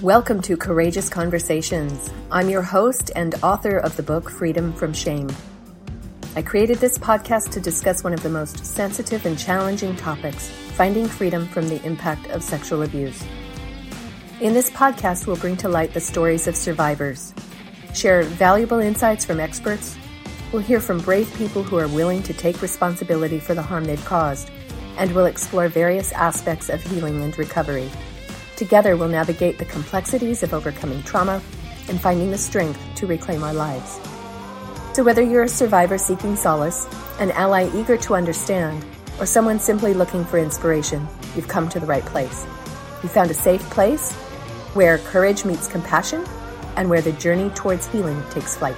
Welcome to Courageous Conversations. I'm your host and author of the book Freedom from Shame. I created this podcast to discuss one of the most sensitive and challenging topics, finding freedom from the impact of sexual abuse. In this podcast, we'll bring to light the stories of survivors, share valuable insights from experts, we'll hear from brave people who are willing to take responsibility for the harm they've caused, and we'll explore various aspects of healing and recovery. Together, we'll navigate the complexities of overcoming trauma and finding the strength to reclaim our lives. So whether you're a survivor seeking solace, an ally eager to understand, or someone simply looking for inspiration, you've come to the right place. You found a safe place where courage meets compassion and where the journey towards healing takes flight.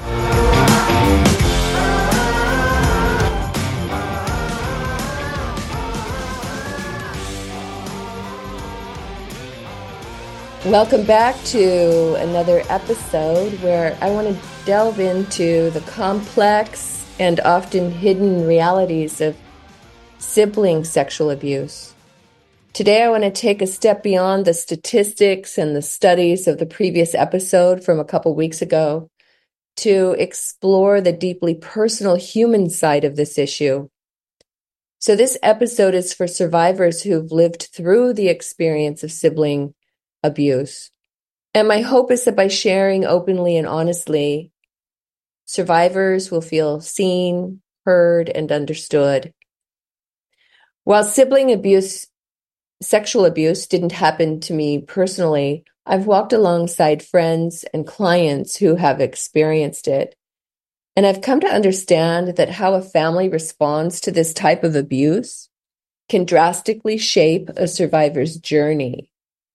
Welcome back to another episode where I want to delve into the complex and often hidden realities of sibling sexual abuse. Today, I want to take a step beyond the statistics and the studies of the previous episode from a couple weeks ago to explore the deeply personal human side of this issue. So this episode is for survivors who've lived through the experience of sibling abuse. And my hope is that by sharing openly and honestly, survivors will feel seen, heard, and understood. While sibling abuse, sexual abuse didn't happen to me personally, I've walked alongside friends and clients who have experienced it. And I've come to understand that how a family responds to this type of abuse can drastically shape a survivor's journey.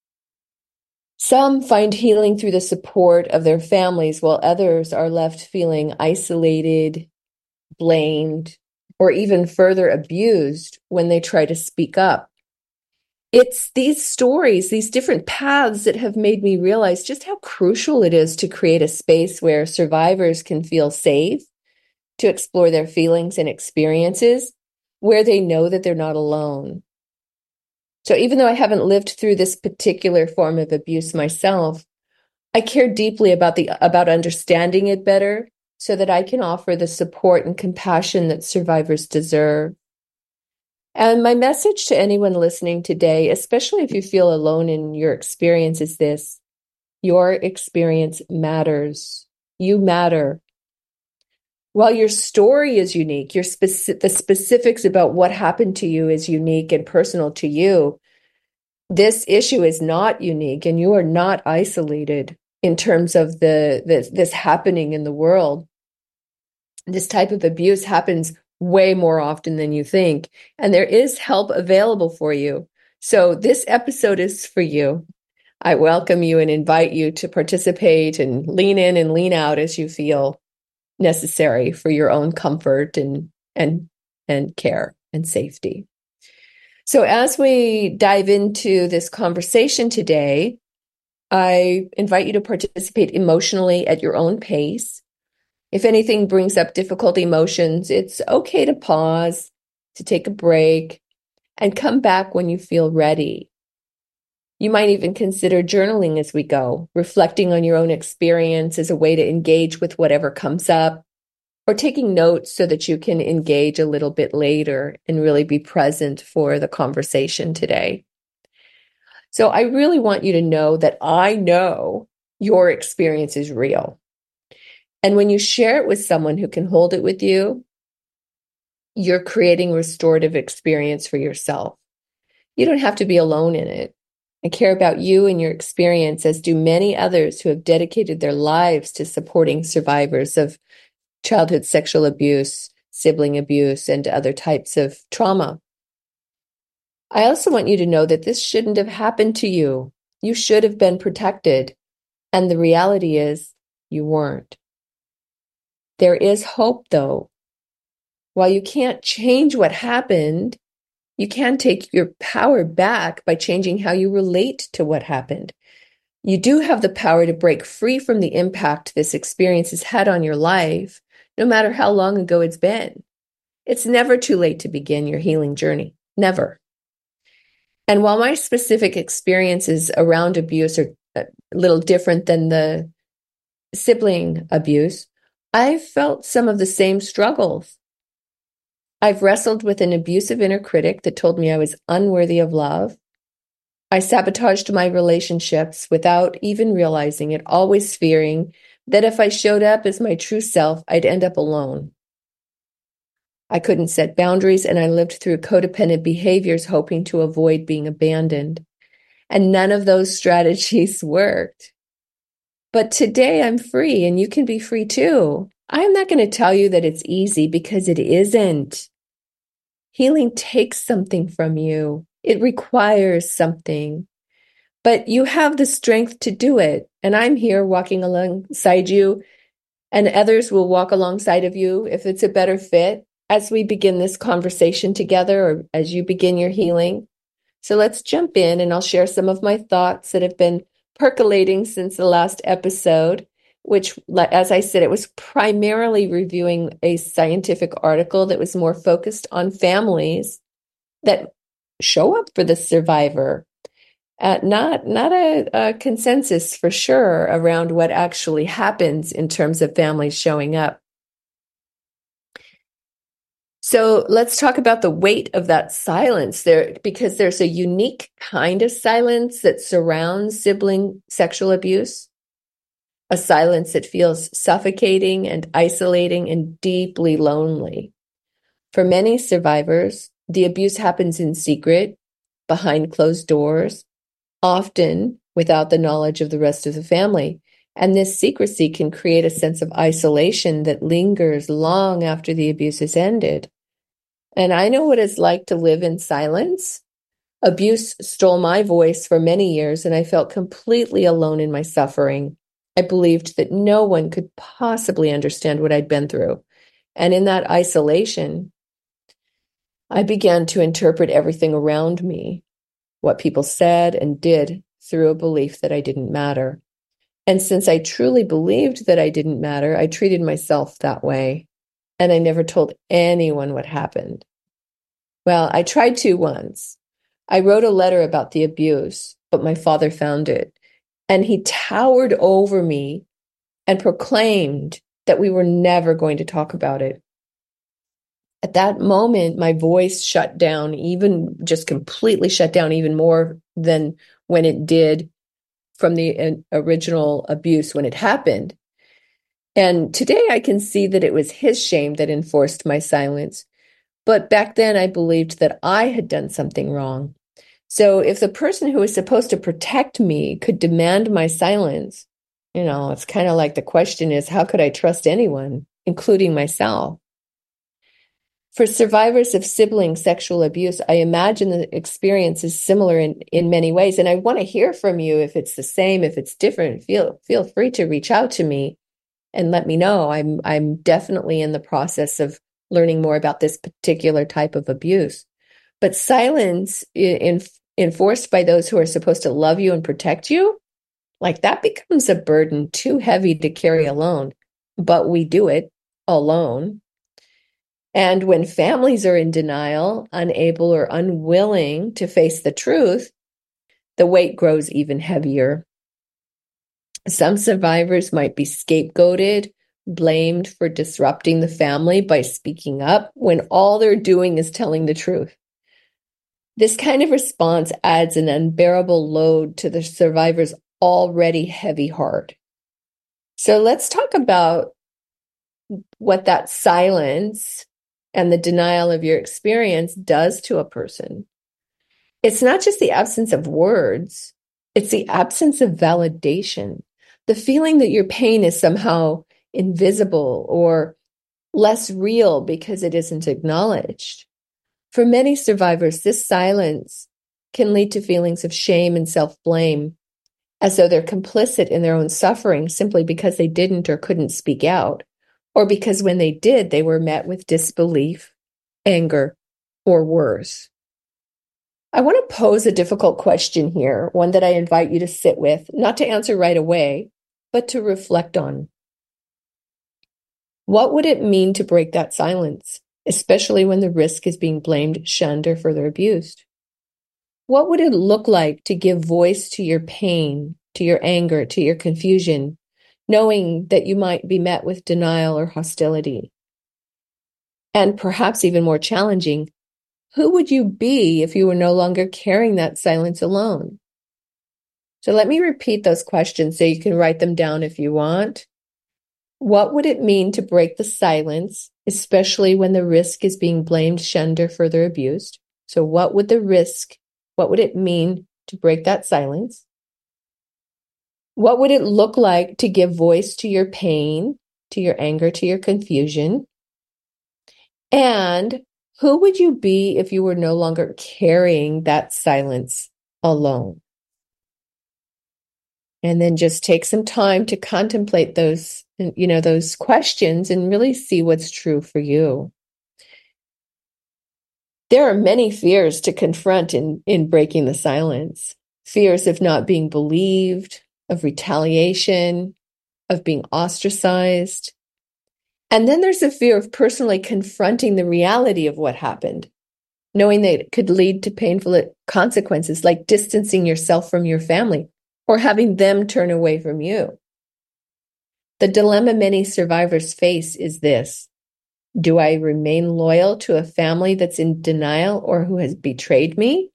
Some find healing through the support of their families, while others are left feeling isolated, blamed, or even further abused when they try to speak up. It's these stories, these different paths that have made me realize just how crucial it is to create a space where survivors can feel safe to explore their feelings and experiences, where they know that they're not alone. So even though I haven't lived through this particular form of abuse myself, I care deeply about understanding it better so that I can offer the support and compassion that survivors deserve. And my message to anyone listening today, especially if you feel alone in your experience, is this: your experience matters. You matter. While your story is unique, the specifics about what happened to you is unique and personal to you, this issue is not unique, and you are not isolated in terms of this happening in the world. This type of abuse happens way more often than you think, and there is help available for you. So this episode is for you. I welcome you and invite you to participate and lean in and lean out as you feel necessary for your own comfort and care and safety. So as we dive into this conversation today, I invite you to participate emotionally at your own pace. If anything brings up difficult emotions, it's okay to pause, to take a break, and come back when you feel ready. You might even consider journaling as we go, reflecting on your own experience as a way to engage with whatever comes up, or taking notes so that you can engage a little bit later and really be present for the conversation today. So I really want you to know that I know your experience is real. And when you share it with someone who can hold it with you, you're creating restorative experience for yourself. You don't have to be alone in it. I care about you and your experience, as do many others who have dedicated their lives to supporting survivors of childhood sexual abuse, sibling abuse, and other types of trauma. I also want you to know that this shouldn't have happened to you. You should have been protected. And the reality is, you weren't. There is hope, though. While you can't change what happened, you can take your power back by changing how you relate to what happened. You do have the power to break free from the impact this experience has had on your life, no matter how long ago it's been. It's never too late to begin your healing journey. Never. And while my specific experiences around abuse a little different than the sibling abuse, I felt some of the same struggles. I've wrestled with an abusive inner critic that told me I was unworthy of love. I sabotaged my relationships without even realizing it, always fearing that if I showed up as my true self, I'd end up alone. I couldn't set boundaries, and I lived through codependent behaviors hoping to avoid being abandoned. And none of those strategies worked. But today I'm free, and you can be free too. I'm not going to tell you that it's easy, because it isn't. Healing takes something from you. It requires something. But you have the strength to do it. And I'm here walking alongside you, and others will walk alongside of you if it's a better fit as we begin this conversation together, or as you begin your healing. So let's jump in, and I'll share some of my thoughts that have been percolating since the last episode, which, as I said, it was primarily reviewing a scientific article that was more focused on families that show up for the survivor. Not a consensus for sure around what actually happens in terms of families showing up. So let's talk about the weight of that silence there, because there's a unique kind of silence that surrounds sibling sexual abuse, a silence that feels suffocating and isolating and deeply lonely. For many survivors, the abuse happens in secret, behind closed doors, often without the knowledge of the rest of the family. And this secrecy can create a sense of isolation that lingers long after the abuse has ended. And I know what it's like to live in silence. Abuse stole my voice for many years, and I felt completely alone in my suffering. I believed that no one could possibly understand what I'd been through. And in that isolation, I began to interpret everything around me, what people said and did, through a belief that I didn't matter. And since I truly believed that I didn't matter, I treated myself that way. And I never told anyone what happened. Well, I tried to once. I wrote a letter about the abuse, but my father found it. And he towered over me and proclaimed that we were never going to talk about it. At that moment, my voice shut down, even just completely shut down, even more than when it did from the original abuse when it happened. And today I can see that it was his shame that enforced my silence. But back then I believed that I had done something wrong. So if the person who was supposed to protect me could demand my silence, it's kind of like the question is, how could I trust anyone, including myself? For survivors of sibling sexual abuse, I imagine the experience is similar in many ways. And I want to hear from you if it's the same, if it's different. Feel free to reach out to me and let me know. I'm definitely in the process of learning more about this particular type of abuse. But silence enforced by those who are supposed to love you and protect you, like that becomes a burden too heavy to carry alone. But we do it alone. And when families are in denial, unable or unwilling to face the truth, the weight grows even heavier. Some survivors might be scapegoated, blamed for disrupting the family by speaking up when all they're doing is telling the truth. This kind of response adds an unbearable load to the survivor's already heavy heart. So let's talk about what that silence and the denial of your experience does to a person. It's not just the absence of words, it's the absence of validation. The feeling that your pain is somehow invisible or less real because it isn't acknowledged. For many survivors, this silence can lead to feelings of shame and self-blame, as though they're complicit in their own suffering simply because they didn't or couldn't speak out, or because when they did, they were met with disbelief, anger, or worse. I want to pose a difficult question here, one that I invite you to sit with, not to answer right away, but to reflect on. What would it mean to break that silence, especially when the risk is being blamed, shunned, or further abused? What would it look like to give voice to your pain, to your anger, to your confusion, knowing that you might be met with denial or hostility? And perhaps even more challenging, who would you be if you were no longer carrying that silence alone? So let me repeat those questions so you can write them down if you want. What would it mean to break the silence, especially when the risk is being blamed, shunned, or further abused? So what would it mean to break that silence? What would it look like to give voice to your pain, to your anger, to your confusion? And who would you be if you were no longer carrying that silence alone? And then just take some time to contemplate those questions and really see what's true for you. There are many fears to confront in breaking the silence. Fears of not being believed, of retaliation, of being ostracized. And then there's the fear of personally confronting the reality of what happened, knowing that it could lead to painful consequences like distancing yourself from your family or having them turn away from you. The dilemma many survivors face is this: do I remain loyal to a family that's in denial or who has betrayed me?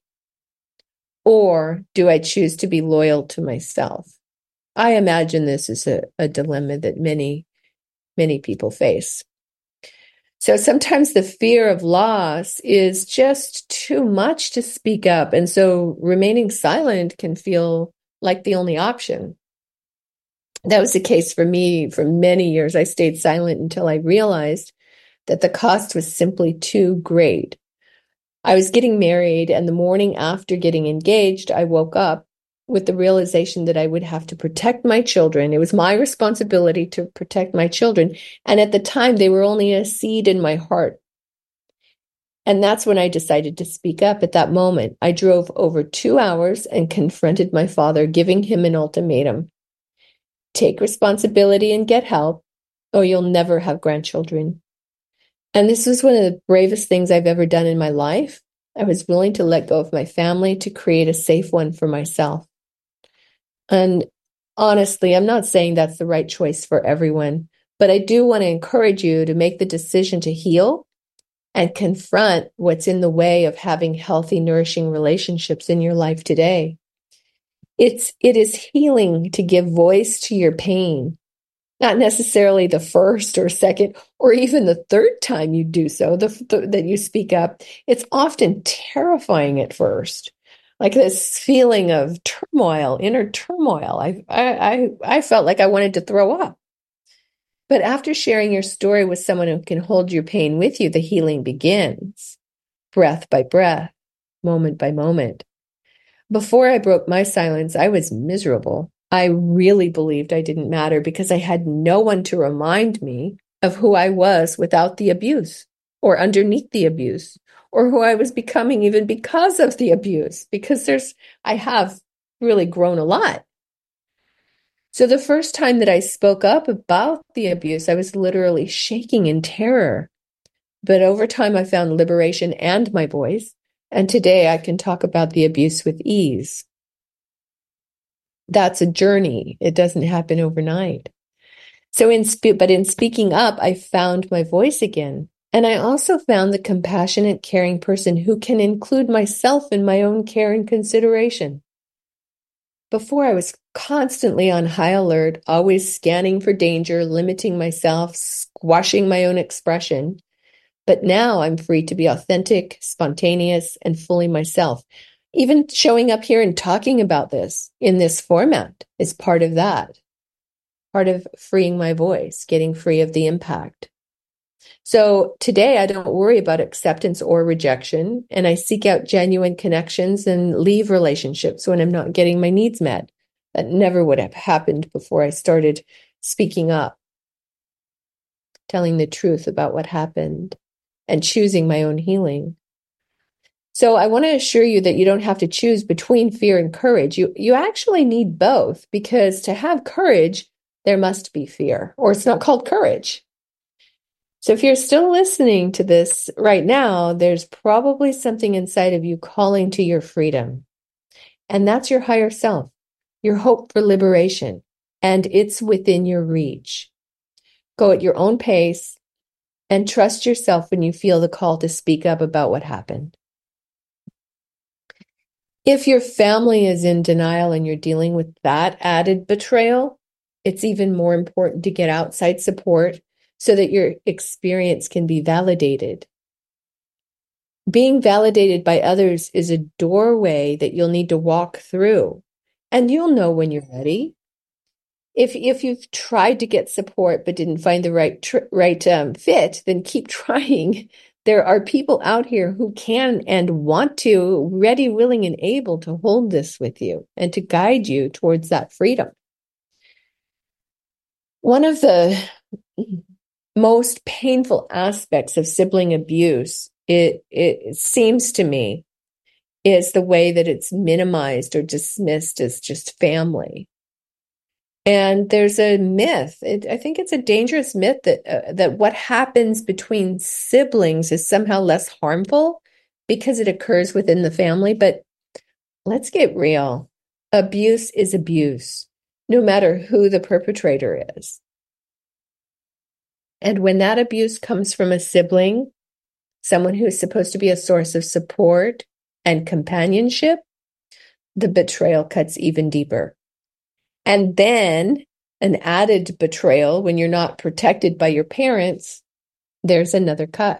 Or do I choose to be loyal to myself? I imagine this is a dilemma that many people face. So sometimes the fear of loss is just too much to speak up. And so remaining silent can feel like the only option. That was the case for me for many years. I stayed silent until I realized that the cost was simply too great. I was getting married, and the morning after getting engaged, I woke up with the realization that I would have to protect my children. It was my responsibility to protect my children. And at the time, they were only a seed in my heart. And that's when I decided to speak up. At that moment, I drove over 2 hours and confronted my father, giving him an ultimatum: take responsibility and get help, or you'll never have grandchildren. And this was one of the bravest things I've ever done in my life. I was willing to let go of my family to create a safe one for myself. And honestly, I'm not saying that's the right choice for everyone, but I do want to encourage you to make the decision to heal and confront what's in the way of having healthy, nourishing relationships in your life today. It is healing to give voice to your pain. Not necessarily the first or second or even the third time you do so, that you speak up. It's often terrifying at first, like this feeling of turmoil, inner turmoil. I felt like I wanted to throw up. But after sharing your story with someone who can hold your pain with you, the healing begins, breath by breath, moment by moment. Before I broke my silence, I was miserable. I really believed I didn't matter because I had no one to remind me of who I was without the abuse or underneath the abuse, or who I was becoming even because of the abuse, because I have really grown a lot. So the first time that I spoke up about the abuse, I was literally shaking in terror. But over time, I found liberation and my voice. And today I can talk about the abuse with ease. That's a journey. It doesn't happen overnight. So in speaking up, I found my voice again. And I also found the compassionate, caring person who can include myself in my own care and consideration. Before, I was constantly on high alert, always scanning for danger, limiting myself, squashing my own expression. But now I'm free to be authentic, spontaneous, and fully myself. Even showing up here and talking about this in this format is part of that, part of freeing my voice, getting free of the impact. So today I don't worry about acceptance or rejection, and I seek out genuine connections and leave relationships when I'm not getting my needs met. That never would have happened before I started speaking up, telling the truth about what happened, and choosing my own healing. So I want to assure you that you don't have to choose between fear and courage. You actually need both, because to have courage, there must be fear, or it's not called courage. So if you're still listening to this right now, there's probably something inside of you calling to your freedom. And that's your higher self, your hope for liberation, and it's within your reach. Go at your own pace and trust yourself when you feel the call to speak up about what happened. If your family is in denial and you're dealing with that added betrayal, it's even more important to get outside support so that your experience can be validated. Being validated by others is a doorway that you'll need to walk through, and you'll know when you're ready. If you've tried to get support but didn't find the right fit, then keep trying. There are people out here who can and want to, ready, willing, and able to hold this with you and to guide you towards that freedom. One of the most painful aspects of sibling abuse, it seems to me, is the way that it's minimized or dismissed as just family. And there's a myth. I think it's a dangerous myth that what happens between siblings is somehow less harmful because it occurs within the family. But let's get real. Abuse is abuse, no matter who the perpetrator is. And when that abuse comes from a sibling, someone who is supposed to be a source of support and companionship, the betrayal cuts even deeper. And then an added betrayal when you're not protected by your parents, there's another cut.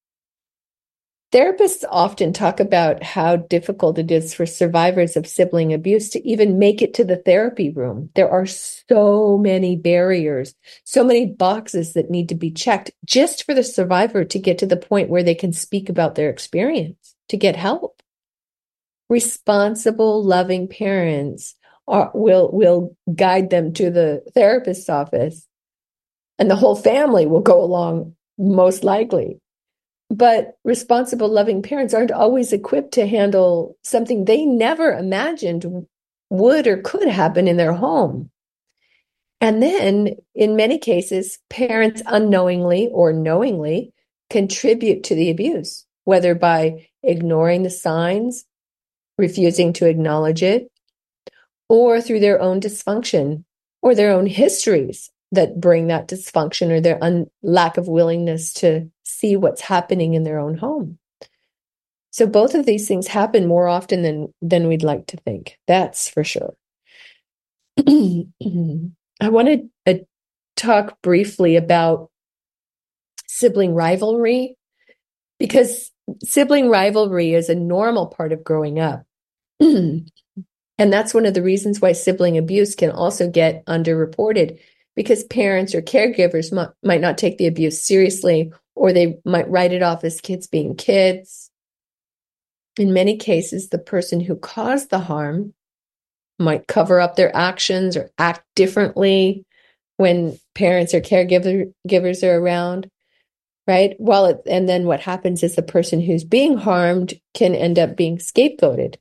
Therapists often talk about how difficult it is for survivors of sibling abuse to even make it to the therapy room. There are so many barriers, so many boxes that need to be checked just for the survivor to get to the point where they can speak about their experience, to get help. Responsible, loving parents will guide them to the therapist's office, and the whole family will go along, most likely. But responsible, loving parents aren't always equipped to handle something they never imagined would or could happen in their home. And then, in many cases, parents unknowingly or knowingly contribute to the abuse, whether by ignoring the signs, refusing to acknowledge it, or through their own dysfunction or their own histories that bring that dysfunction or their lack of willingness to see what's happening in their own home. So both of these things happen more often than we'd like to think. That's for sure. I want to talk briefly about sibling rivalry, because sibling rivalry is a normal part of growing up. And that's one of the reasons why sibling abuse can also get underreported, because parents or caregivers might not take the abuse seriously, or they might write it off as kids being kids. In many cases, the person who caused the harm might cover up their actions or act differently when parents or caregivers are around, right? And then what happens is the person who's being harmed can end up being scapegoated.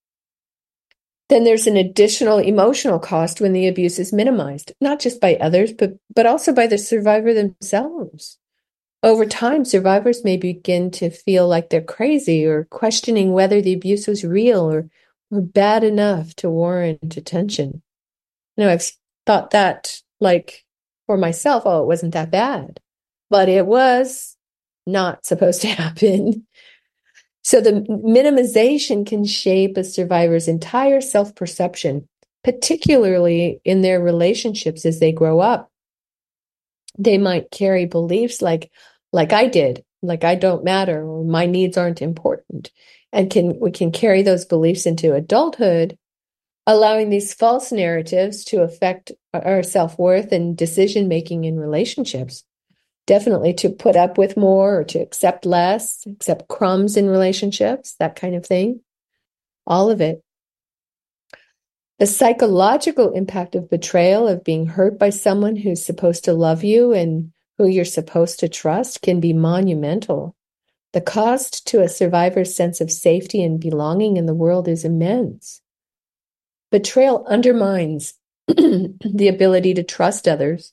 Then there's an additional emotional cost when the abuse is minimized, not just by others, but also by the survivor themselves. Over time, survivors may begin to feel like they're crazy or questioning whether the abuse was real or bad enough to warrant attention. I've thought that, like, for myself, oh, it wasn't that bad, but it was not supposed to happen. So the minimization can shape a survivor's entire self-perception, particularly in their relationships as they grow up. They might carry beliefs like I did, like I don't matter, or my needs aren't important. And we can carry those beliefs into adulthood, allowing these false narratives to affect our self-worth and decision-making in relationships. Definitely to put up with more or to accept less, accept crumbs in relationships, that kind of thing. All of it. The psychological impact of betrayal, of being hurt by someone who's supposed to love you and who you're supposed to trust, can be monumental. The cost to a survivor's sense of safety and belonging in the world is immense. Betrayal undermines the ability to trust others.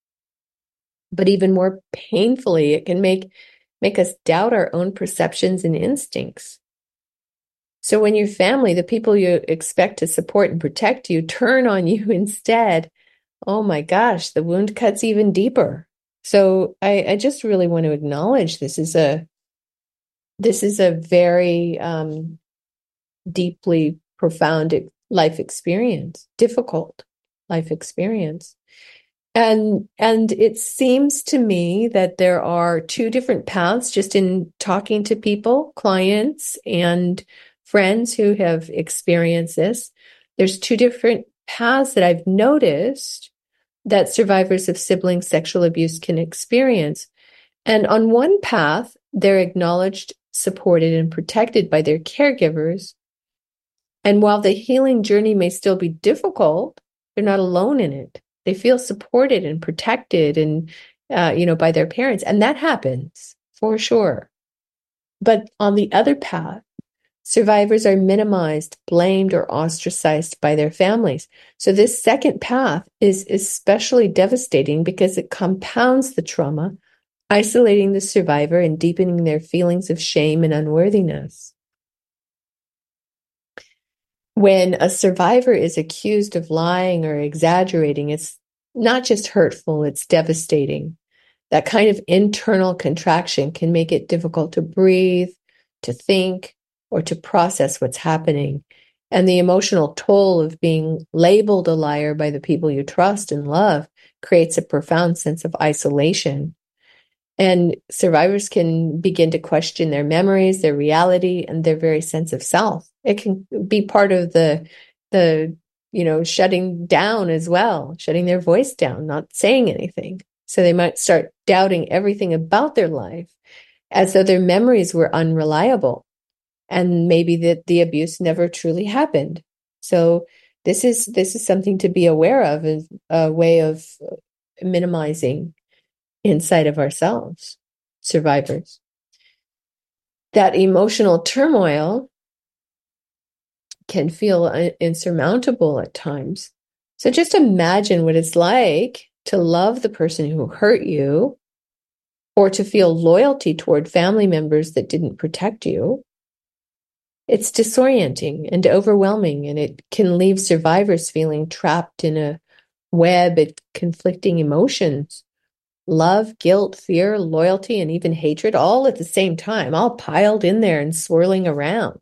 But even more painfully, it can make us doubt our own perceptions and instincts. So when your family, the people you expect to support and protect you, turn on you instead, oh my gosh, the wound cuts even deeper. So I just really want to acknowledge this is a very deeply profound life experience, difficult life experience. And it seems to me that there are two different paths just in talking to people, clients and friends who have experienced this. There's two different paths that I've noticed that survivors of sibling sexual abuse can experience. And on one path, they're acknowledged, supported, and protected by their caregivers. And while the healing journey may still be difficult, they're not alone in it. They feel supported and protected and, by their parents. And that happens for sure. But on the other path, survivors are minimized, blamed, or ostracized by their families. So this second path is especially devastating because it compounds the trauma, isolating the survivor and deepening their feelings of shame and unworthiness. When a survivor is accused of lying or exaggerating, it's not just hurtful, it's devastating. That kind of internal contraction can make it difficult to breathe, to think, or to process what's happening. And the emotional toll of being labeled a liar by the people you trust and love creates a profound sense of isolation. And survivors can begin to question their memories, their reality, and their very sense of self. It can be part of the shutting down as well, shutting their voice down, not saying anything. So they might start doubting everything about their life as though their memories were unreliable and maybe that the abuse never truly happened. So this is something to be aware of, as a way of minimizing inside of ourselves, survivors. That emotional turmoil can feel insurmountable at times. So just imagine what it's like to love the person who hurt you, or to feel loyalty toward family members that didn't protect you. It's disorienting and overwhelming, and it can leave survivors feeling trapped in a web of conflicting emotions. Love, guilt, fear, loyalty, and even hatred all at the same time, all piled in there and swirling around.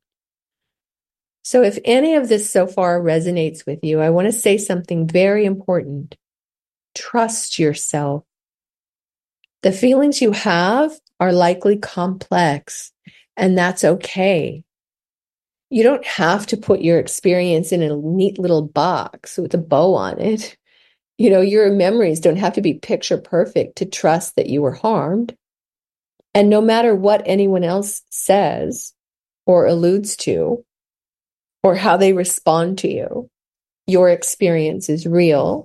So if any of this so far resonates with you, I want to say something very important. Trust yourself. The feelings you have are likely complex, and that's okay. You don't have to put your experience in a neat little box with a bow on it. Your memories don't have to be picture perfect to trust that you were harmed. And no matter what anyone else says or alludes to, or how they respond to you, your experience is real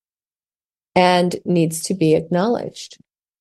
and needs to be acknowledged.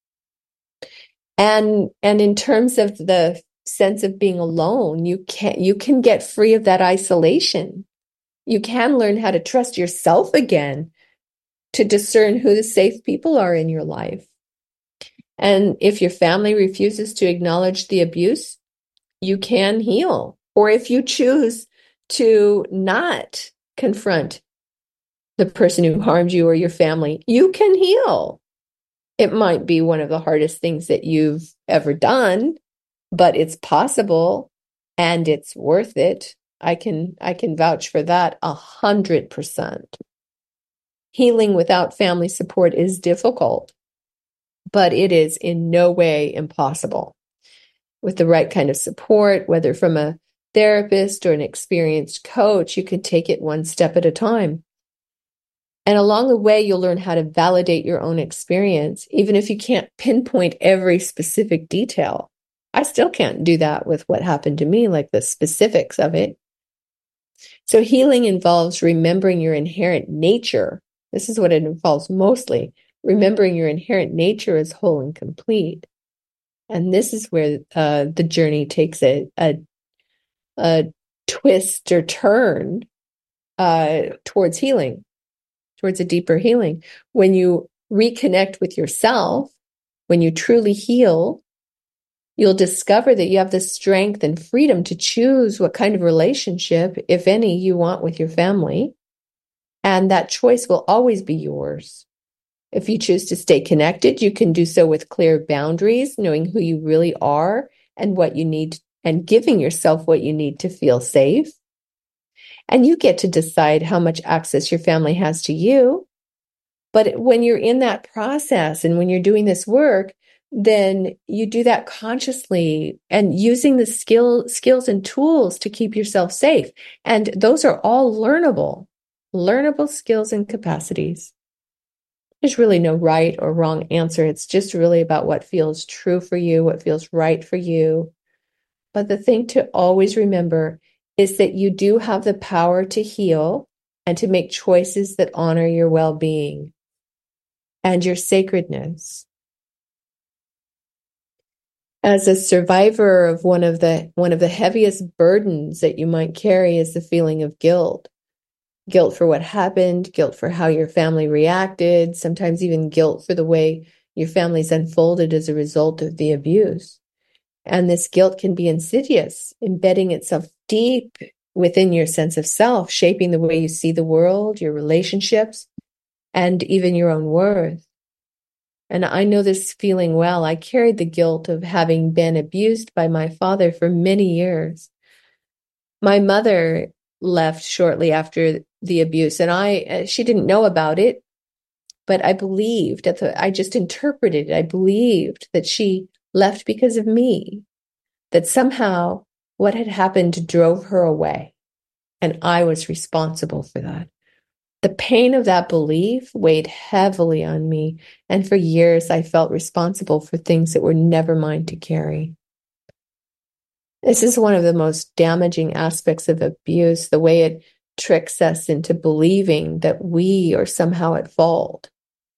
And in terms of the sense of being alone, you can get free of that isolation. You can learn how to trust yourself again, to discern who the safe people are in your life. And if your family refuses to acknowledge the abuse, you can heal. Or if you choose to not confront the person who harmed you or your family, you can heal. It might be one of the hardest things that you've ever done, but it's possible and it's worth it. I can vouch for that 100%. Healing without family support is difficult, but it is in no way impossible. With the right kind of support, whether from a therapist or an experienced coach, you can take it one step at a time. And along the way, you'll learn how to validate your own experience, even if you can't pinpoint every specific detail. I still can't do that with what happened to me, like the specifics of it. So healing involves remembering your inherent nature. This is what it involves mostly, remembering your inherent nature as whole and complete. And this is where the journey takes a twist or turn towards healing, towards a deeper healing. When you reconnect with yourself, when you truly heal, You'll discover that you have the strength and freedom to choose what kind of relationship, if any, you want with your family. And that choice will always be yours. If you choose to stay connected, you can do so with clear boundaries, knowing who you really are and what you need, and giving yourself what you need to feel safe. And you get to decide how much access your family has to you. But when you're in that process and when you're doing this work, then you do that consciously and using the skills and tools to keep yourself safe. And those are all learnable skills and capacities. There's really no right or wrong answer. It's just really about what feels true for you, what feels right for you. But the thing to always remember is that you do have the power to heal and to make choices that honor your well-being and your sacredness. As a survivor of one of the heaviest burdens that you might carry is the feeling of guilt. Guilt for what happened, guilt for how your family reacted, sometimes even guilt for the way your family's unfolded as a result of the abuse. And this guilt can be insidious, embedding itself deep within your sense of self, shaping the way you see the world, your relationships, and even your own worth. And I know this feeling well. I carried the guilt of having been abused by my father for many years. My mother left shortly after the abuse, and she didn't know about it, but I believed I just interpreted it. I believed that she left because of me, that somehow what had happened drove her away, and I was responsible for that. The pain of that belief weighed heavily on me, and for years I felt responsible for things that were never mine to carry. This is one of the most damaging aspects of abuse, the way it tricks us into believing that we are somehow at fault.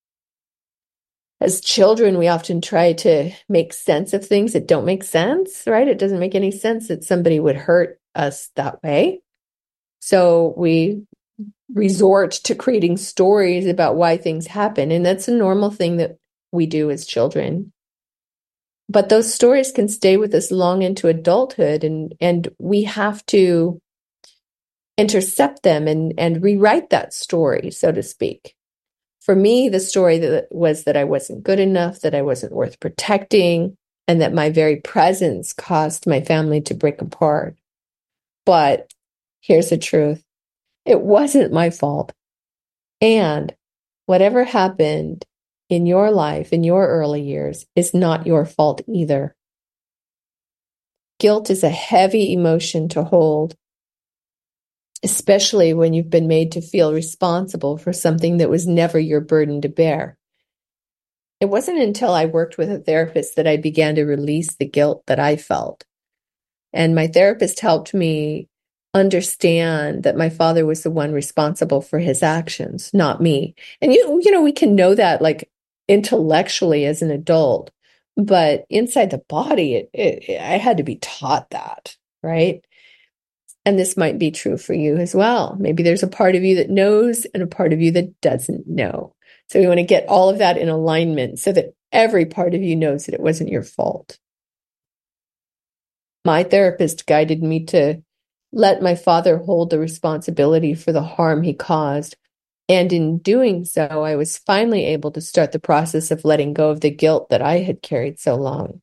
As children, we often try to make sense of things that don't make sense, right? It doesn't make any sense that somebody would hurt us that way. So we resort to creating stories about why things happen. And that's a normal thing that we do as children. But those stories can stay with us long into adulthood, and we have to intercept them and rewrite that story, so to speak. For me, the story was that I wasn't good enough, that I wasn't worth protecting, and that my very presence caused my family to break apart. But here's the truth. It wasn't my fault. And whatever happened in your life, in your early years, is not your fault either. Guilt is a heavy emotion to hold, especially when you've been made to feel responsible for something that was never your burden to bear. It wasn't until I worked with a therapist that I began to release the guilt that I felt. And my therapist helped me understand that my father was the one responsible for his actions, not me. And we can know that like intellectually as an adult, but inside the body, I had to be taught that, right? And this might be true for you as well. Maybe there's a part of you that knows and a part of you that doesn't know. So we want to get all of that in alignment so that every part of you knows that it wasn't your fault. My therapist guided me to let my father hold the responsibility for the harm he caused. And in doing so, I was finally able to start the process of letting go of the guilt that I had carried so long.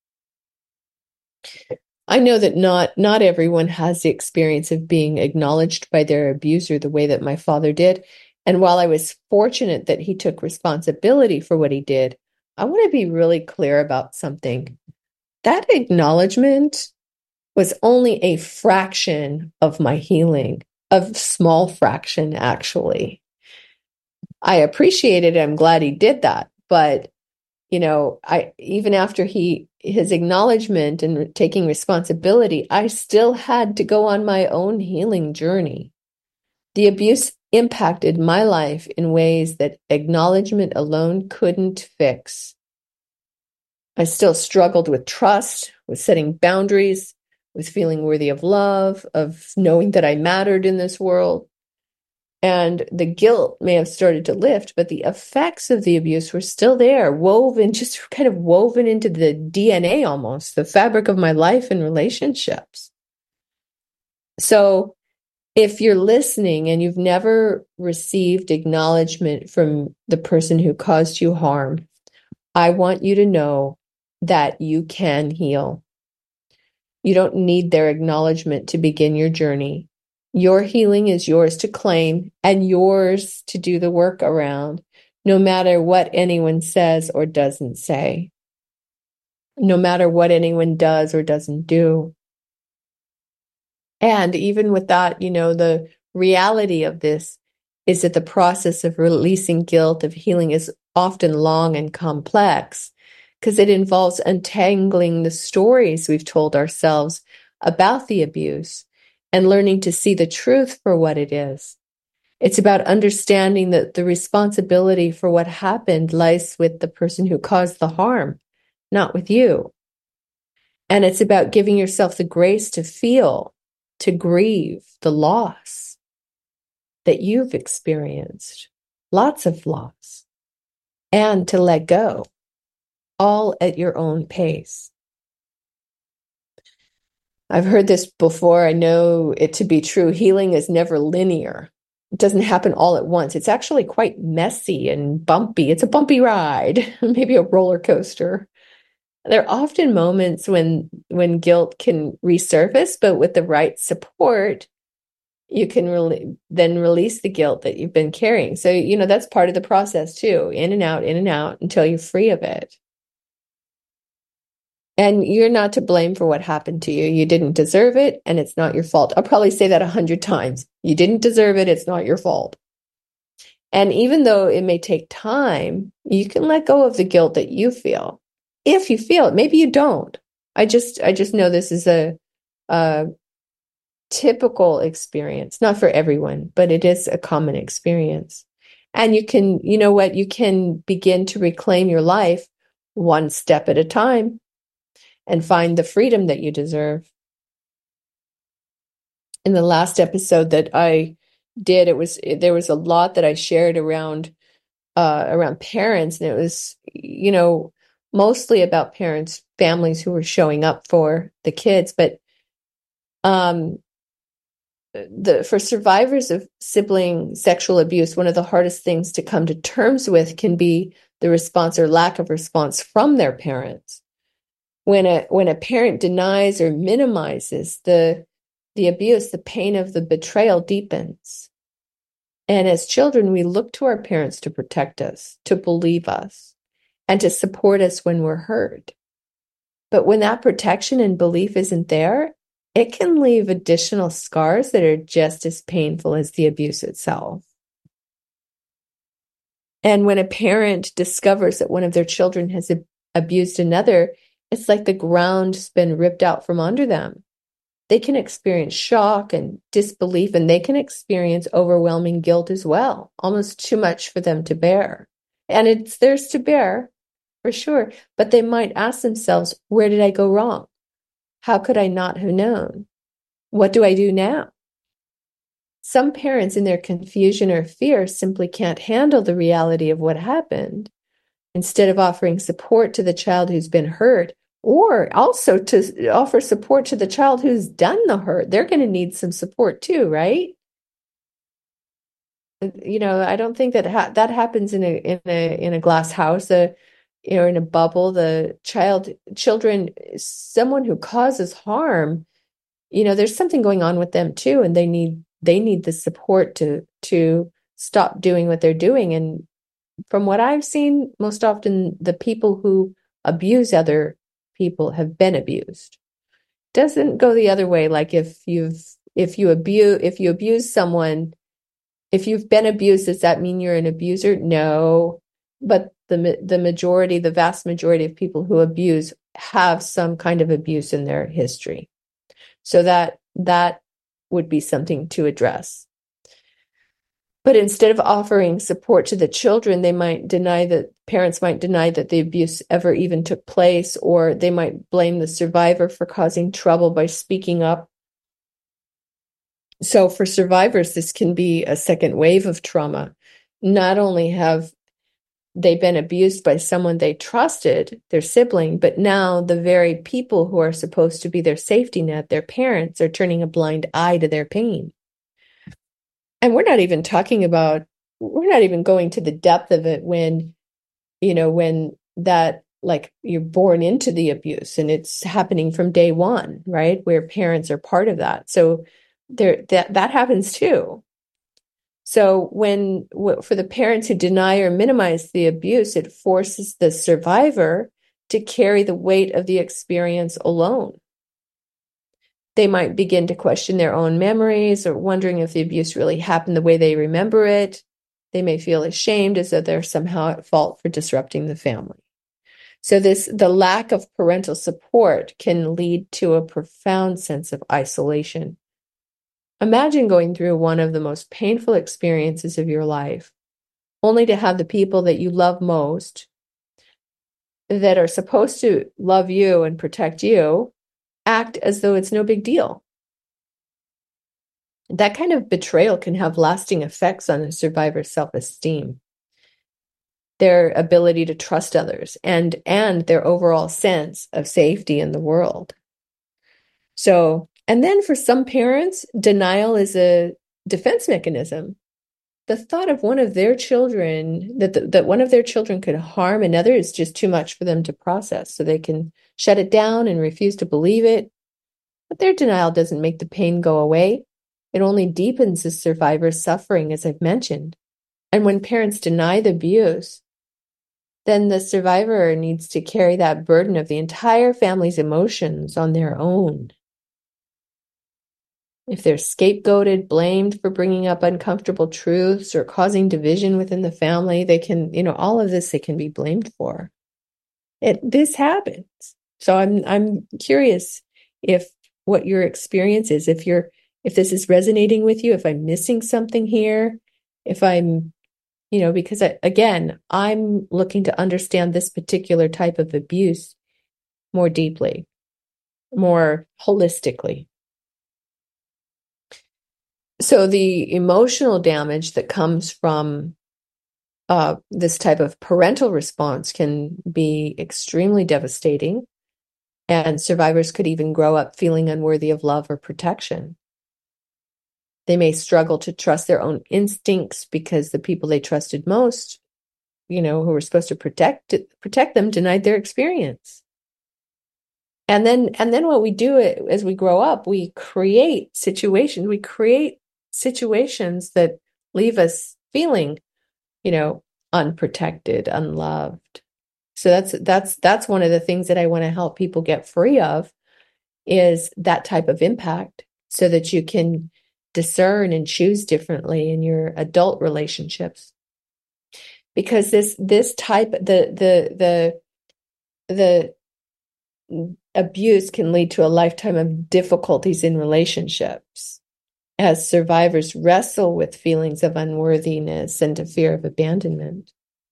I know that not everyone has the experience of being acknowledged by their abuser the way that my father did. And while I was fortunate that he took responsibility for what he did, I want to be really clear about something. That acknowledgement was only a fraction of my healing, a small fraction, actually. I appreciate it. I'm glad he did that. But, even after his acknowledgement and taking responsibility, I still had to go on my own healing journey. The abuse impacted my life in ways that acknowledgement alone couldn't fix. I still struggled with trust, with setting boundaries, with feeling worthy of love, of knowing that I mattered in this world. And the guilt may have started to lift, but the effects of the abuse were still there, woven, just kind of woven into the DNA almost, the fabric of my life and relationships. So if you're listening and you've never received acknowledgement from the person who caused you harm, I want you to know that you can heal. You don't need their acknowledgement to begin your journey. Your healing is yours to claim and yours to do the work around, no matter what anyone says or doesn't say, no matter what anyone does or doesn't do. And even with that, the reality of this is that the process of releasing guilt, of healing, is often long and complex because it involves untangling the stories we've told ourselves about the abuse and learning to see the truth for what it is. It's about understanding that the responsibility for what happened lies with the person who caused the harm, not with you. And it's about giving yourself the grace to feel, to grieve the loss that you've experienced, lots of loss, and to let go, all at your own pace. I've heard this before. I know it to be true. Healing is never linear. It doesn't happen all at once. It's actually quite messy and bumpy. It's a bumpy ride, maybe a roller coaster. There are often moments when guilt can resurface, but with the right support, you can then release the guilt that you've been carrying. So, that's part of the process too, in and out until you're free of it. And you're not to blame for what happened to you. You didn't deserve it, and it's not your fault. I'll probably say that 100 times. You didn't deserve it. It's not your fault. And even though it may take time, you can let go of the guilt that you feel. If you feel it, maybe you don't. I just know this is a typical experience, not for everyone, but it is a common experience. And you can begin to reclaim your life one step at a time and find the freedom that you deserve. In the last episode that I did, there was a lot that I shared around parents, and it was, mostly about parents, families who were showing up for the kids. But for survivors of sibling sexual abuse, one of the hardest things to come to terms with can be the response or lack of response from their parents. When a parent denies or minimizes the abuse, the pain of the betrayal deepens. And as children, we look to our parents to protect us, to believe us, and to support us when we're hurt. But when that protection and belief isn't there, it can leave additional scars that are just as painful as the abuse itself. And when a parent discovers that one of their children has abused another, it's like the ground's been ripped out from under them. They can experience shock and disbelief, and they can experience overwhelming guilt as well, almost too much for them to bear. And it's theirs to bear, for sure, but they might ask themselves, where did I go wrong? How could I not have known? What do I do now? Some parents, in their confusion or fear, simply can't handle the reality of what happened. Instead of offering support to the child who's been hurt, or also to offer support to the child who's done the hurt, they're going to need some support too, right? I don't think that that happens in a glass house, in a bubble. The children, someone who causes harm, there's something going on with them too, and they need the support to stop doing what they're doing. And from what I've seen, most often the people who abuse other people have been abused. Doesn't go the other way. Like if you abuse someone, if you've been abused, does that mean you're an abuser? No, but the vast majority of people who abuse have some kind of abuse in their history. So that would be something to address. But instead of offering support to the children, parents might deny that the abuse ever even took place, or they might blame the survivor for causing trouble by speaking up. So for survivors, this can be a second wave of trauma. Not only have they been abused by someone they trusted, their sibling, but now the very people who are supposed to be their safety net, their parents, are turning a blind eye to their pain. And we're not even going to the depth of it when, when that, like, you're born into the abuse and it's happening from day one, right? Where parents are part of that. So that happens too. So for the parents who deny or minimize the abuse, it forces the survivor to carry the weight of the experience alone. They might begin to question their own memories or wondering if the abuse really happened the way they remember it. They may feel ashamed as though they're somehow at fault for disrupting the family. So the lack of parental support can lead to a profound sense of isolation. Imagine going through one of the most painful experiences of your life, only to have the people that you love most, that are supposed to love you and protect you, act as though it's no big deal. That kind of betrayal can have lasting effects on a survivor's self-esteem, their ability to trust others, and their overall sense of safety in the world. So, and then for some parents, denial is a defense mechanism. The thought of one of their children, that one of their children could harm another, is just too much for them to process. So they can shut it down and refuse to believe it. But their denial doesn't make the pain go away. It only deepens the survivor's suffering, as I've mentioned. And when parents deny the abuse, then the survivor needs to carry that burden of the entire family's emotions on their own. If they're scapegoated, blamed for bringing up uncomfortable truths or causing division within the family, they can, all of this they can be blamed for. This happens. So I'm curious if what your experience is, if this is resonating with you, if I'm missing something here, if I'm, because I'm looking to understand this particular type of abuse more deeply, more holistically. So the emotional damage that comes from this type of parental response can be extremely devastating, and survivors could even grow up feeling unworthy of love or protection. They may struggle to trust their own instincts because the people they trusted most, who were supposed to protect them, denied their experience. And then what we do as we grow up, we create situations that leave us feeling, unprotected, unloved. So that's one of the things that I want to help people get free of, is that type of impact, so that you can discern and choose differently in your adult relationships. Because this type, the abuse can lead to a lifetime of difficulties in relationships, as survivors wrestle with feelings of unworthiness and a fear of abandonment.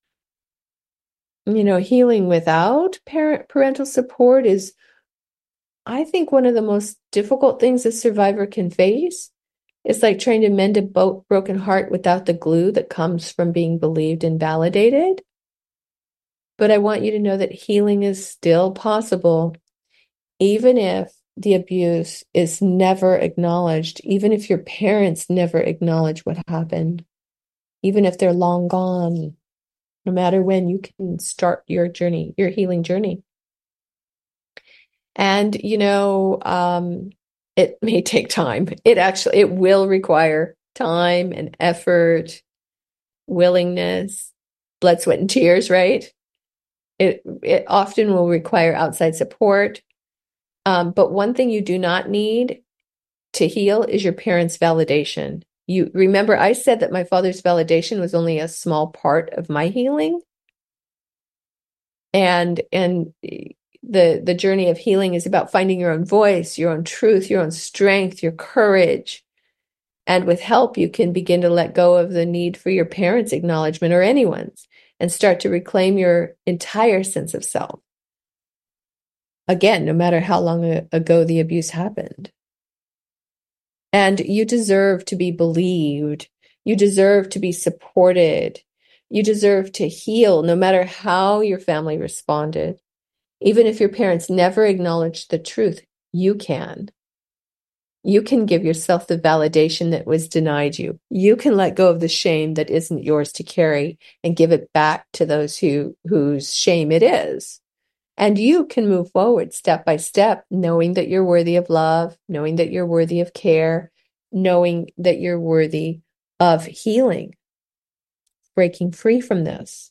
Healing without parental support is, I think, one of the most difficult things a survivor can face. It's like trying to mend a broken heart without the glue that comes from being believed and validated. But I want you to know that healing is still possible, even if the abuse is never acknowledged, even if your parents never acknowledge what happened, even if they're long gone. No matter when, you can start your journey, your healing journey. And, it may take time. It will require time and effort, willingness, blood, sweat, and tears, right? It often will require outside support. But one thing you do not need to heal is your parents' validation. You remember I said that my father's validation was only a small part of my healing. And the journey of healing is about finding your own voice, your own truth, your own strength, your courage. And with help, you can begin to let go of the need for your parents' acknowledgement, or anyone's, and start to reclaim your entire sense of self. Again, no matter how long ago the abuse happened. And you deserve to be believed. You deserve to be supported. You deserve to heal no matter how your family responded. Even if your parents never acknowledged the truth, you can. You can give yourself the validation that was denied you. You can let go of the shame that isn't yours to carry and give it back to those whose shame it is. And you can move forward step by step, knowing that you're worthy of love, knowing that you're worthy of care, knowing that you're worthy of healing, breaking free from this.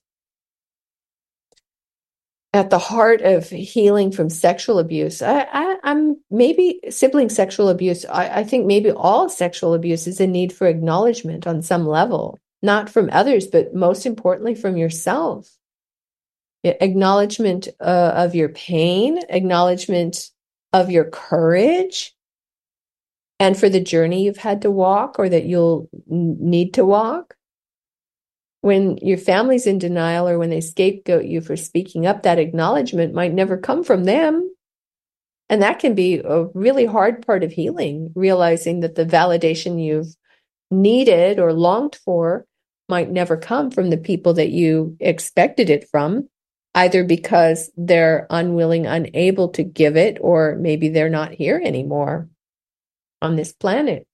At the heart of healing from sexual abuse, I'm maybe sibling sexual abuse. I think maybe all sexual abuse is a need for acknowledgement on some level, not from others, but most importantly from yourself. Acknowledgement of your pain, acknowledgement of your courage, and for the journey you've had to walk or that you'll need to walk. When your family's in denial or when they scapegoat you for speaking up, that acknowledgement might never come from them. And that can be a really hard part of healing, realizing that the validation you've needed or longed for might never come from the people that you expected it from, either because they're unwilling, unable to give it, or maybe they're not here anymore on this planet.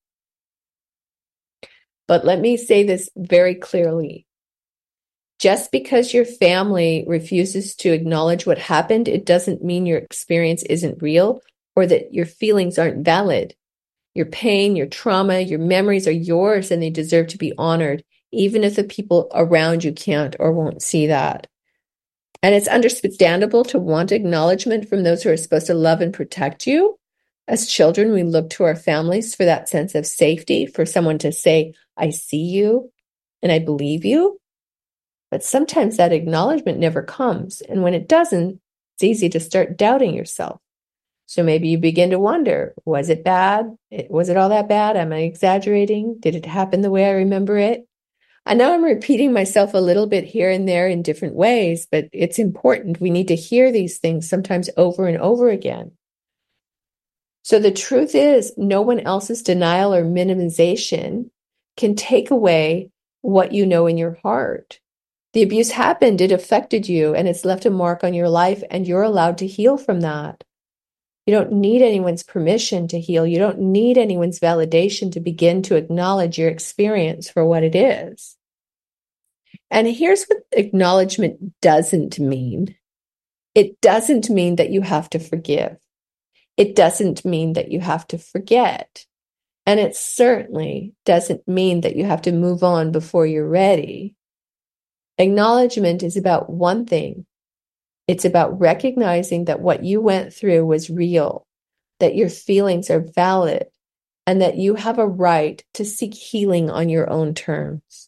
But let me say this very clearly. Just because your family refuses to acknowledge what happened, it doesn't mean your experience isn't real or that your feelings aren't valid. Your pain, your trauma, your memories are yours and they deserve to be honored, even if the people around you can't or won't see that. And it's understandable to want acknowledgement from those who are supposed to love and protect you. As children, we look to our families for that sense of safety, for someone to say, I see you and I believe you. But sometimes that acknowledgement never comes. And when it doesn't, it's easy to start doubting yourself. So maybe you begin to wonder, was it bad? Was it all that bad? Am I exaggerating? Did it happen the way I remember it? I know I'm repeating myself a little bit here and there in different ways, but it's important. We need to hear these things sometimes over and over again. So the truth is, no one else's denial or minimization can take away what you know in your heart. The abuse happened, it affected you, and it's left a mark on your life, and you're allowed to heal from that. You don't need anyone's permission to heal. You don't need anyone's validation to begin to acknowledge your experience for what it is. And here's what acknowledgement doesn't mean. It doesn't mean that you have to forgive. It doesn't mean that you have to forget. And it certainly doesn't mean that you have to move on before you're ready. Acknowledgement is about one thing. It's about recognizing that what you went through was real, that your feelings are valid, and that you have a right to seek healing on your own terms.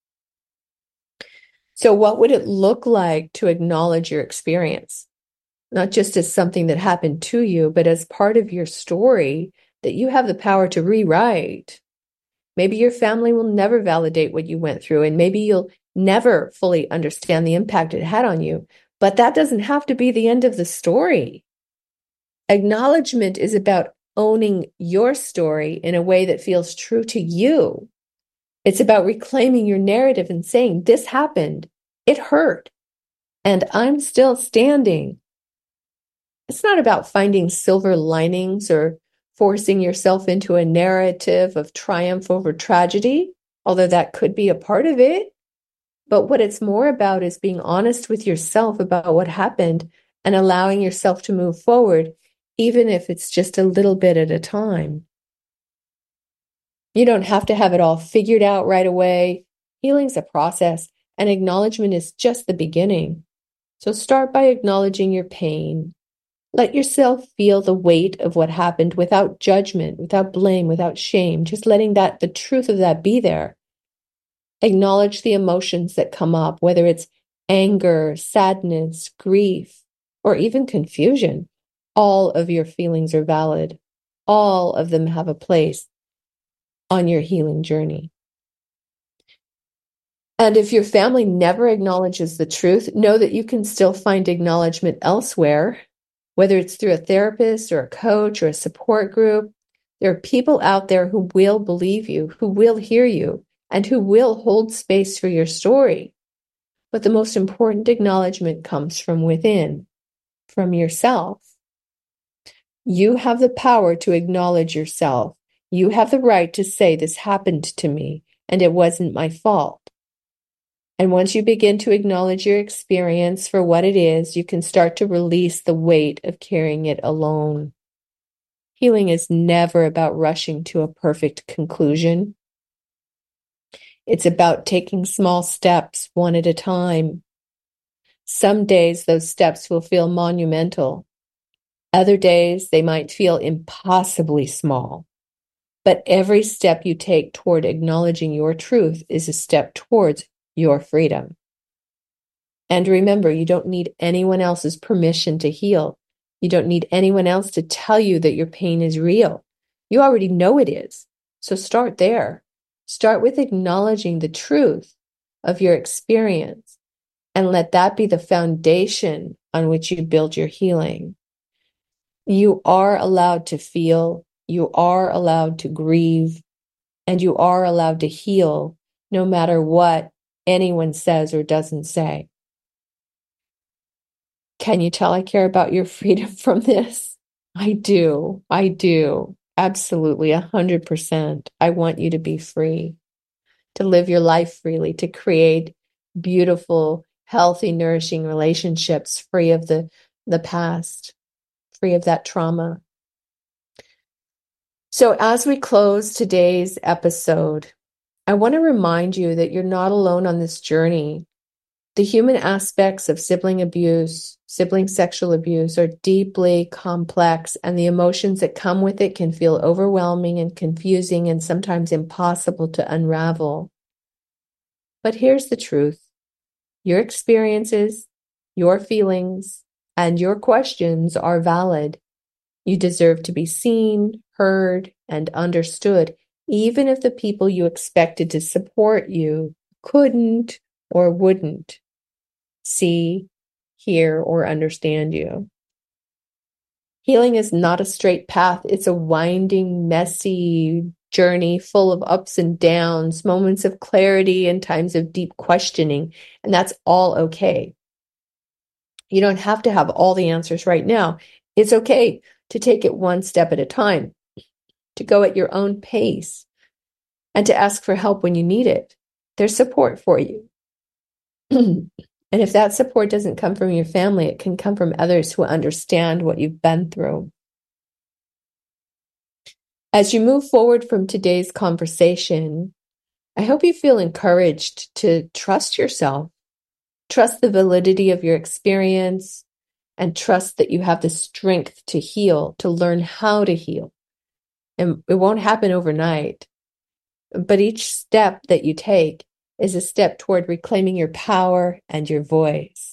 So what would it look like to acknowledge your experience? Not just as something that happened to you, but as part of your story that you have the power to rewrite. Maybe your family will never validate what you went through, and maybe you'll never fully understand the impact it had on you. But that doesn't have to be the end of the story. Acknowledgement is about owning your story in a way that feels true to you. It's about reclaiming your narrative and saying, this happened, it hurt, and I'm still standing. It's not about finding silver linings or forcing yourself into a narrative of triumph over tragedy, although that could be a part of it. But what it's more about is being honest with yourself about what happened and allowing yourself to move forward, even if it's just a little bit at a time. You don't have to have it all figured out right away. Healing's a process, and acknowledgement is just the beginning. So start by acknowledging your pain. Let yourself feel the weight of what happened without judgment, without blame, without shame, just letting the truth of that be there. Acknowledge the emotions that come up, whether it's anger, sadness, grief, or even confusion. All of your feelings are valid. All of them have a place on your healing journey. And if your family never acknowledges the truth, know that you can still find acknowledgement elsewhere, whether it's through a therapist or a coach or a support group. There are people out there who will believe you, who will hear you, and who will hold space for your story. But the most important acknowledgement comes from within, from yourself. You have the power to acknowledge yourself. You have the right to say, this happened to me, and it wasn't my fault. And once you begin to acknowledge your experience for what it is, you can start to release the weight of carrying it alone. Healing is never about rushing to a perfect conclusion. It's about taking small steps one at a time. Some days those steps will feel monumental. Other days they might feel impossibly small. But every step you take toward acknowledging your truth is a step towards your freedom. And remember, you don't need anyone else's permission to heal. You don't need anyone else to tell you that your pain is real. You already know it is. So start there. Start with acknowledging the truth of your experience and let that be the foundation on which you build your healing. You are allowed to feel, you are allowed to grieve, and you are allowed to heal no matter what anyone says or doesn't say. Can you tell I care about your freedom from this? I do. I do. Absolutely, 100%. I want you to be free, to live your life freely, to create beautiful, healthy, nourishing relationships free of the past, free of that trauma. So as we close today's episode, I want to remind you that you're not alone on this journey. The human aspects of sibling abuse, sibling sexual abuse are deeply complex, and the emotions that come with it can feel overwhelming and confusing and sometimes impossible to unravel. But here's the truth. Your experiences, your feelings, and your questions are valid. You deserve to be seen, heard, and understood, even if the people you expected to support you couldn't or wouldn't see, hear, or understand you. Healing is not a straight path. It's a winding, messy journey full of ups and downs, moments of clarity and times of deep questioning. And that's all okay. You don't have to have all the answers right now. It's okay to take it one step at a time, to go at your own pace, and to ask for help when you need it. There's support for you. And if that support doesn't come from your family, it can come from others who understand what you've been through. As you move forward from today's conversation, I hope you feel encouraged to trust yourself, trust the validity of your experience, and trust that you have the strength to heal, to learn how to heal. And it won't happen overnight, but each step that you take is a step toward reclaiming your power and your voice.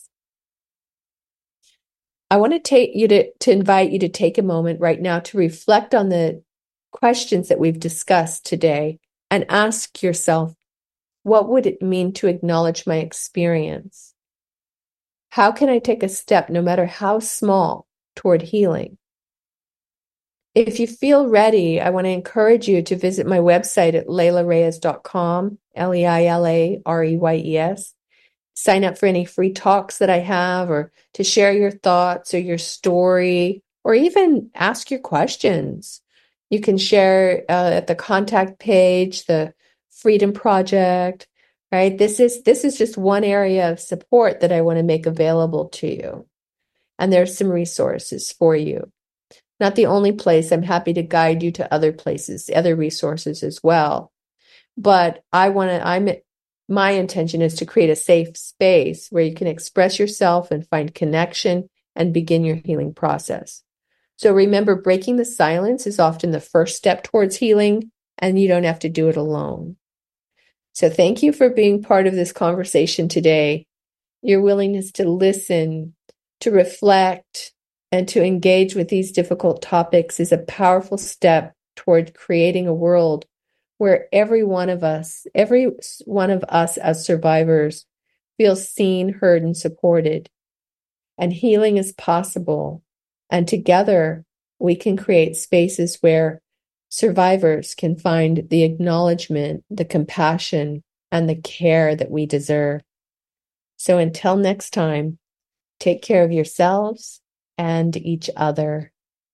I want to invite you to take a moment right now to reflect on the questions that we've discussed today and ask yourself, what would it mean to acknowledge my experience? How can I take a step, no matter how small, toward healing? If you feel ready, I want to encourage you to visit my website at leilareyes.com, Leilareyes. Sign up for any free talks that I have, or to share your thoughts or your story, or even ask your questions. You can share at the contact page, the Freedom Project, right? This is just one area of support that I want to make available to you. And there's some resources for you. Not the only place. I'm happy to guide you to other places, other resources as well. But my intention is to create a safe space where you can express yourself and find connection and begin your healing process. So remember, breaking the silence is often the first step towards healing, and you don't have to do it alone. So thank you for being part of this conversation today. Your willingness to listen, to reflect, and to engage with these difficult topics is a powerful step toward creating a world where every one of us as survivors feels seen, heard, and supported. And healing is possible. And together we can create spaces where survivors can find the acknowledgement, the compassion, and the care that we deserve. So until next time, take care of yourselves and each other.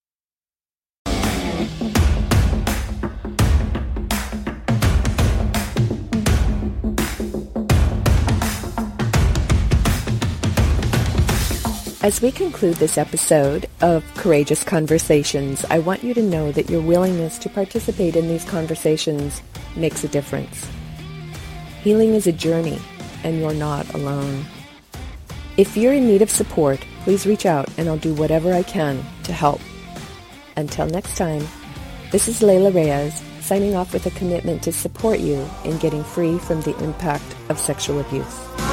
As we conclude this episode of Courageous Conversations, I want you to know that your willingness to participate in these conversations makes a difference. Healing is a journey, and you're not alone. If you're in need of support, please reach out and I'll do whatever I can to help. Until next time, this is Layla Reyes, signing off with a commitment to support you in getting free from the impact of sexual abuse.